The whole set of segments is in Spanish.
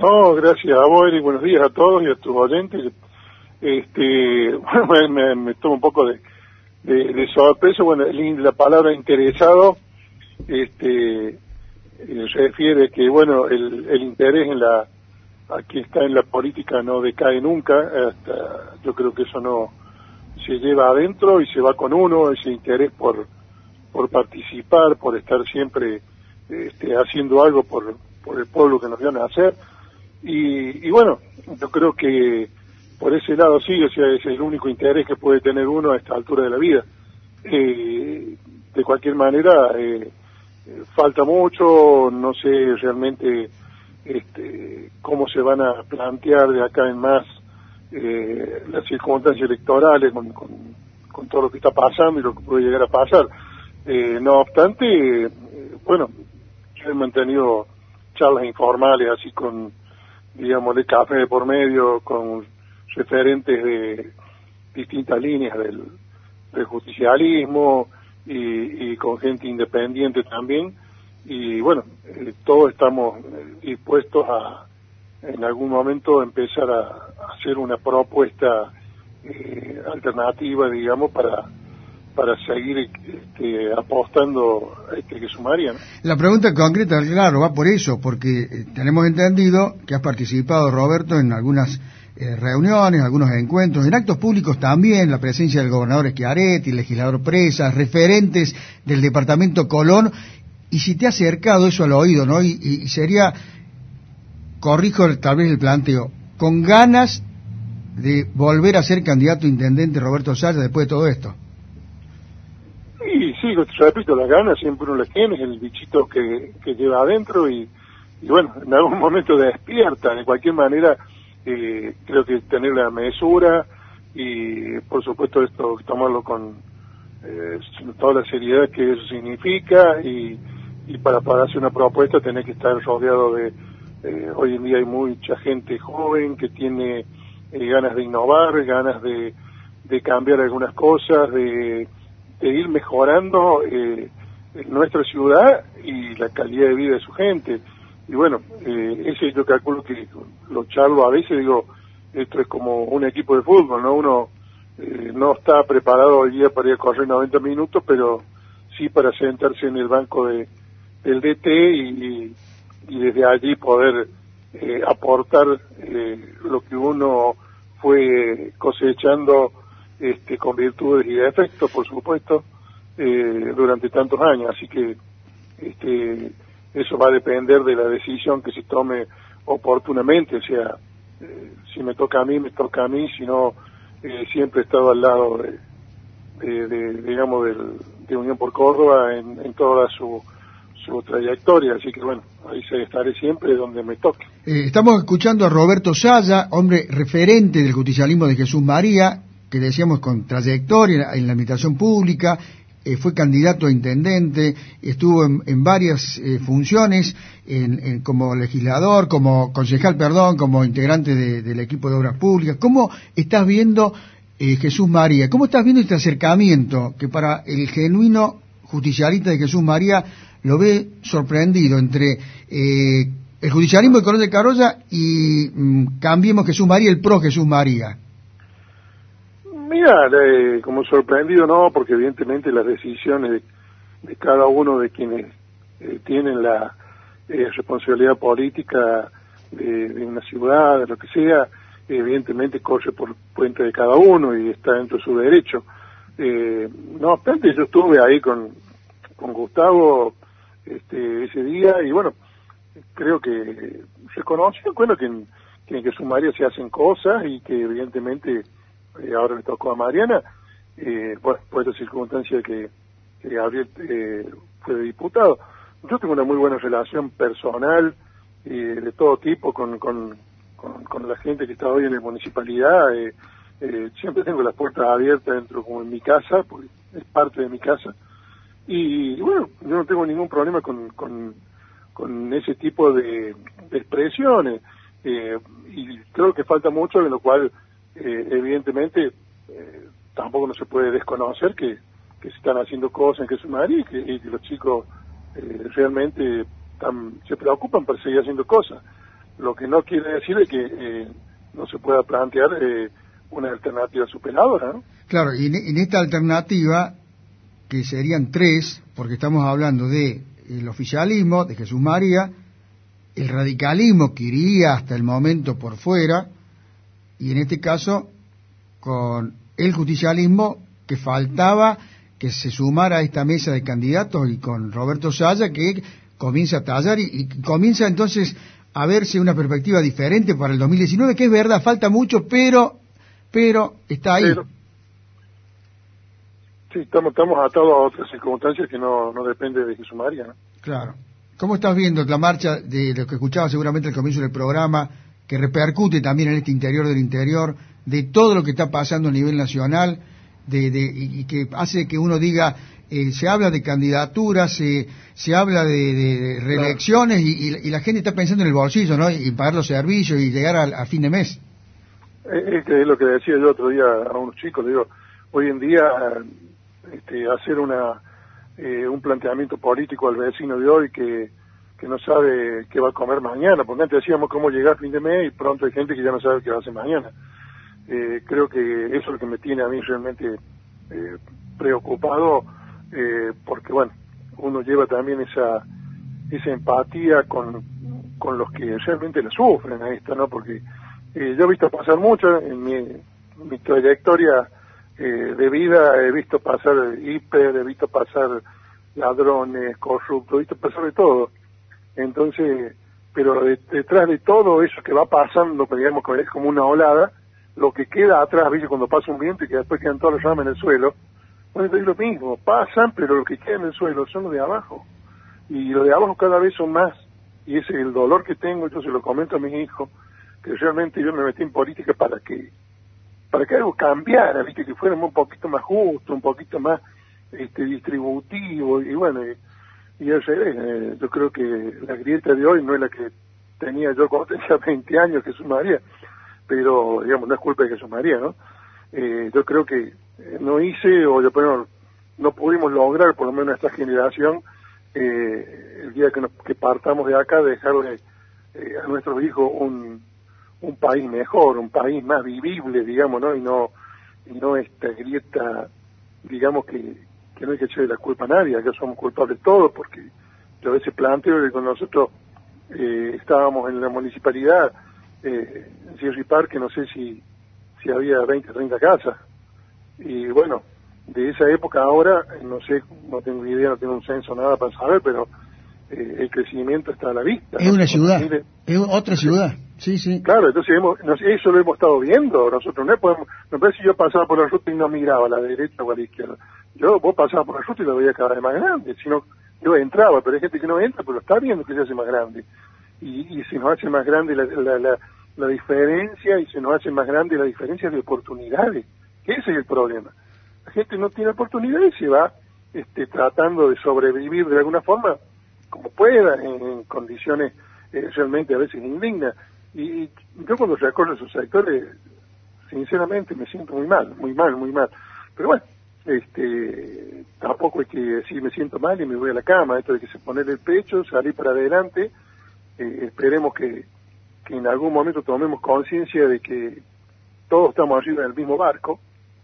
No, gracias a vos, Eric, buenos días a todos y a tus oyentes. Bueno, me toma un poco de sorpresa. Bueno, la palabra interesado, refiere que, bueno, el interés aquí está en la política no decae nunca. Yo creo que eso no se lleva adentro y se va con uno, ese interés por participar, por estar siempre haciendo algo por el pueblo que nos dio a nacer. Y bueno, yo creo que por ese lado sí, o sea, es el único interés que puede tener uno a esta altura de la vida. De cualquier manera, falta mucho, no sé realmente cómo se van a plantear de acá en más las circunstancias electorales con todo lo que está pasando y lo que puede llegar a pasar. No obstante, bueno, yo he mantenido charlas informales así con, digamos, de café de por medio, con referentes de distintas líneas del justicialismo y con gente independiente también. Y bueno, todos estamos dispuestos a en algún momento empezar a hacer una propuesta alternativa, digamos, para seguir apostando a que sumaría, ¿no? La pregunta concreta, claro, va por eso, porque tenemos entendido que has participado, Roberto, en algunas reuniones, algunos encuentros, en actos públicos también, la presencia del gobernador Schiaretti, el legislador Presas, referentes del departamento Colón, y si te ha acercado eso al oído, ¿no? Y sería, corrijo tal vez el planteo, con ganas de volver a ser candidato a intendente Roberto Saya después de todo esto. Y sí, repito, las ganas siempre uno las tiene, es el bichito que lleva adentro y bueno, en algún momento despierta. De cualquier manera, creo que tener la mesura y por supuesto esto tomarlo con toda la seriedad que eso significa y para hacer una propuesta tener que estar rodeado de hoy en día hay mucha gente joven que tiene ganas de innovar, ganas de cambiar algunas cosas, de ir mejorando nuestra ciudad y la calidad de vida de su gente. Y bueno, ese yo calculo que lo charlo a veces, digo, esto es como un equipo de fútbol, ¿no? Uno no está preparado hoy día para ir a correr 90 minutos, pero sí para sentarse en el banco del DT y desde allí poder aportar lo que uno fue cosechando con virtudes y defectos, por supuesto, durante tantos años. Así que eso va a depender de la decisión que se tome oportunamente. O sea, si me toca a mí, me toca a mí. Si no, siempre he estado al lado digamos, de Unión por Córdoba en toda su trayectoria. Así que bueno, ahí estaré siempre donde me toque. Estamos escuchando a Roberto Saya, hombre referente del justicialismo de Jesús María, que decíamos con trayectoria en la administración pública, fue candidato a intendente, estuvo en varias funciones, como legislador, como concejal, como integrante del equipo de obras públicas. ¿Cómo estás viendo, Jesús María? ¿Cómo estás viendo este acercamiento que para el genuino justicialista de Jesús María lo ve sorprendido entre el justicialismo de Colón de Carolla y Cambiemos Jesús María, el pro Jesús María? Mira, como sorprendido no, porque evidentemente las decisiones de cada uno de quienes tienen la responsabilidad política de una ciudad, de lo que sea, evidentemente corre por cuenta de cada uno y está dentro de su derecho. No obstante, yo estuve ahí con Gustavo ese día y bueno, creo que reconoció, bueno, que en Jesús María se hacen cosas y que evidentemente ahora le tocó a Mariana, bueno, por esta circunstancia que Gabriel fue diputado. Yo tengo una muy buena relación personal de todo tipo con la gente que está hoy en la municipalidad. Siempre tengo las puertas abiertas dentro, como en mi casa, porque es parte de mi casa. Y bueno, yo no tengo ningún problema con ese tipo de expresiones. Y creo que falta mucho, en lo cual evidentemente tampoco no se puede desconocer que se están haciendo cosas en Jesús María y que los chicos realmente se preocupan por seguir haciendo cosas. Lo que no quiere decir es que no se pueda plantear una alternativa superadora, ¿no? Claro, y en esta alternativa, que serían tres, porque estamos hablando de el oficialismo, de Jesús María, el radicalismo que iría hasta el momento por fuera, y en este caso con el justicialismo, que faltaba que se sumara a esta mesa de candidatos, y con Roberto Saya, que comienza a tallar y comienza entonces a verse una perspectiva diferente para el 2019, que es verdad, falta mucho, pero está ahí. Sí, estamos atados a otras circunstancias que no depende de Jesús María, ¿no? Claro. ¿Cómo estás viendo la marcha de lo que escuchaba seguramente al comienzo del programa, que repercute también en este interior del interior, de todo lo que está pasando a nivel nacional, y que hace que uno diga, se habla de candidaturas, se habla de reelecciones, y la gente está pensando en el bolsillo, ¿no? Y pagar los servicios y llegar a fin de mes. Es lo que decía yo otro día a unos chicos, digo, hoy en día hacer un planteamiento político al vecino de hoy que no sabe qué va a comer mañana, porque antes decíamos cómo llegar a fin de mes y pronto hay gente que ya no sabe qué va a hacer mañana. Creo que eso es lo que me tiene a mí realmente preocupado, porque bueno, uno lleva también esa empatía con los que realmente la sufren a esta, ¿no? Porque yo he visto pasar mucho en mi trayectoria de vida, he visto pasar hiper, he visto pasar ladrones, corruptos, he visto pasar de todo. Entonces, pero detrás de todo eso que va pasando, que digamos que es como una olada, lo que queda atrás, ¿viste? Cuando pasa un viento y que después quedan todas las ramas en el suelo, bueno, es lo mismo, pasan, pero lo que queda en el suelo son los de abajo. Y los de abajo cada vez son más. Y ese es el dolor que tengo, yo se lo comento a mis hijos, que realmente yo me metí en política para que algo cambiara, ¿viste? Que fuéramos un poquito más justo, un poquito más distributivo, y bueno, y al revés, yo creo que la grieta de hoy no es la que tenía yo cuando tenía 20 años, Jesús María, pero, digamos, no es culpa de Jesús María, ¿no? Yo creo que no hice, o yo, no pudimos lograr, por lo menos esta generación, el día que partamos de acá, dejarle a nuestros hijos un país mejor, un país más vivible, digamos, ¿no? Y no esta grieta, digamos, que no hay que echarle la culpa a nadie, que somos culpables todos, porque yo a veces planteo que cuando nosotros estábamos en la municipalidad, en Sierra y Parque, no sé si había 20, 30 casas, y bueno, de esa época ahora, no sé, no tengo idea, no tengo un censo, nada para saber, pero el crecimiento está a la vista. Es una ciudad, es otra ciudad, sí. Claro, entonces eso lo hemos estado viendo, nosotros no podemos, no sé si yo pasaba por la ruta y no miraba a la derecha o a la izquierda, vos pasabas por la ruta y lo veía cada vez más grande, sino yo entraba, pero hay gente que no entra, pero está viendo que se hace más grande, y se nos hace más grande la diferencia, y se nos hace más grande la diferencia de oportunidades, que ese es el problema. La gente no tiene oportunidades y se va tratando de sobrevivir de alguna forma como pueda, en condiciones realmente a veces indignas. Y yo cuando recorro esos sectores, sinceramente me siento muy mal. Pero bueno, tampoco hay que decir me siento mal y me voy a la cama. Esto de que se poner el pecho, salir para adelante, esperemos que en algún momento tomemos conciencia de que todos estamos arriba del mismo barco.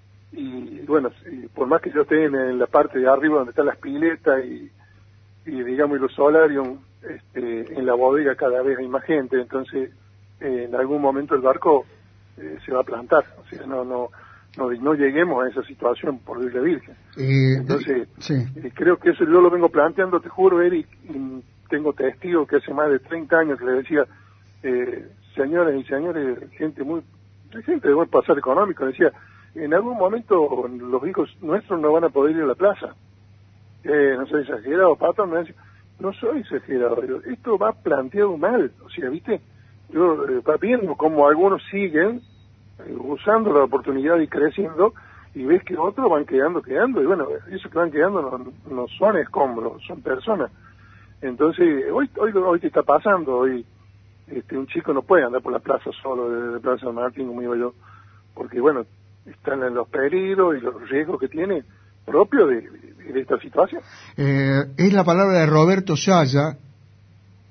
Y bueno, por más que yo esté en la parte de arriba donde están las piletas y digamos, y los solarios, en la bodega cada vez hay más gente, entonces en algún momento el barco se va a plantar, o sea, no lleguemos a esa situación, por Dios la Virgen. Entonces, creo que eso yo lo vengo planteando, te juro, Eric, y tengo testigos que hace más de 30 años que le decía, señoras y señores, gente de buen pasar económico, decía, en algún momento los hijos nuestros no van a poder ir a la plaza. No soy exagerado, Pato, me dice, no soy exagerado, esto va planteado mal, o sea, ¿viste? Yo va viendo cómo algunos siguen usando la oportunidad y creciendo, y ves que otros van quedando, y bueno, esos que van quedando no son escombros, son personas. Entonces, hoy te está pasando, hoy un chico no puede andar por la plaza solo, de Plaza San Martín, como digo yo, porque bueno, están en los peligros y los riesgos que tiene propio de esta situación. Es la palabra de Roberto Saya,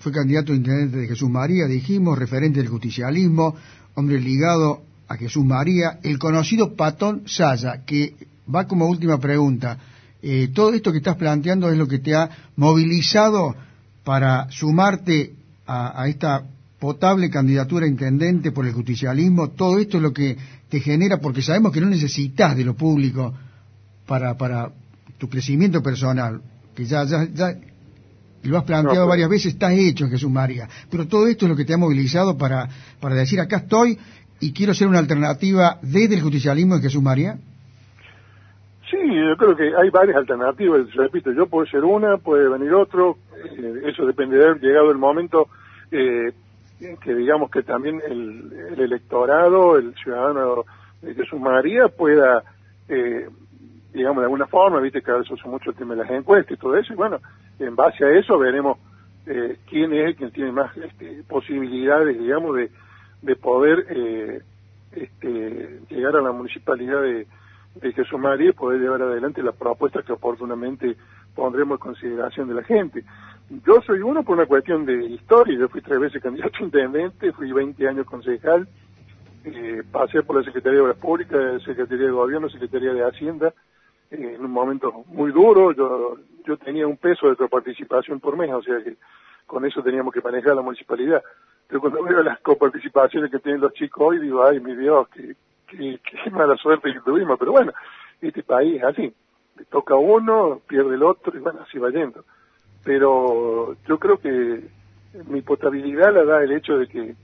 fue candidato a intendente de Jesús María, dijimos, referente del justicialismo, hombre ligado a Jesús María, el conocido Patón Saya, que va como última pregunta. Todo esto que estás planteando es lo que te ha movilizado para sumarte a esta potable candidatura a intendente por el justicialismo. Todo esto es lo que te genera, porque sabemos que no necesitas de lo público para tu crecimiento personal, que ya lo has planteado varias veces, estás hecho en Jesús María, pero todo esto es lo que te ha movilizado para decir, acá estoy y quiero ser una alternativa desde el justicialismo en Jesús María. Sí, yo creo que hay varias alternativas, repito, yo puedo ser una, puede venir otro, eso dependerá, llegado el momento, que digamos que también el electorado, el ciudadano de Jesús María pueda, digamos, de alguna forma, viste que ahora se usa mucho el tema de las encuestas y todo eso, y bueno, en base a eso veremos quién es el que tiene más posibilidades, digamos, de poder llegar a la municipalidad de Jesús María y poder llevar adelante las propuestas que oportunamente pondremos en consideración de la gente. Yo soy uno por una cuestión de historia, yo fui 3 veces candidato a intendente, fui 20 años concejal, pasé por la Secretaría de Obras Públicas, Secretaría de Gobierno, Secretaría de Hacienda, en un momento muy duro, yo tenía un peso de coparticipación por mes, o sea que con eso teníamos que manejar la municipalidad. Pero cuando veo las coparticipaciones que tienen los chicos hoy, digo, ay, mi Dios, qué mala suerte que tuvimos, pero bueno, este país es así, le toca a uno, pierde el otro, y bueno, así va yendo. Pero yo creo que mi potabilidad la da el hecho de que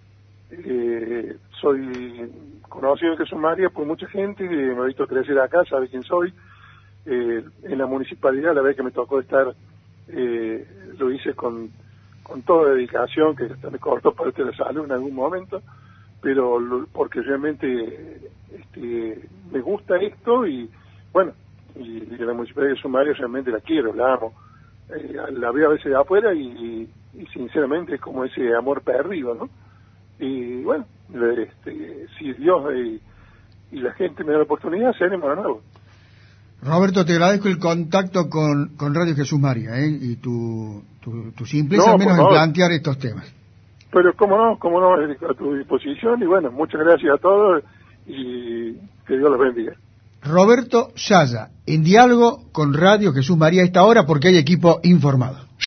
soy conocido en Jesús María por mucha gente, me ha visto crecer acá, sabe quién soy. En la municipalidad, la vez que me tocó estar, lo hice con toda dedicación, que hasta me cortó parte de la salud en algún momento, pero porque realmente me gusta esto y bueno, y la municipalidad de Jesús María realmente la quiero, la amo. La veo a veces de afuera y sinceramente es como ese amor perdido, ¿no? Y bueno, si Dios y la gente me da la oportunidad, seremos de nuevo. Roberto, te agradezco el contacto con Radio Jesús María, y tu simpleza, al menos en plantear estos temas. Pero cómo no, a tu disposición, y bueno, muchas gracias a todos y que Dios los bendiga. Roberto Saya, en diálogo con Radio Jesús María a esta hora, porque hay equipo informado.